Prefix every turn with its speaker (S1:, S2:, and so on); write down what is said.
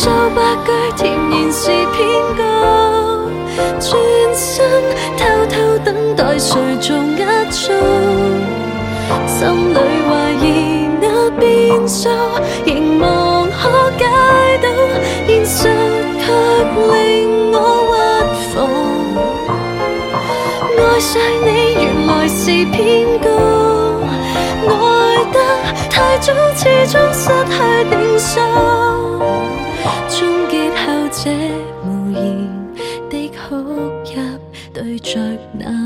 S1: 數百句甜言是騙局，專心偷偷等待誰做壓軸，心裏懷疑那變數，凝望可解到，現實卻令我屈服。愛上你原來是騙局，愛得太早，始終失去定數，終結後這無言的哭泣對着那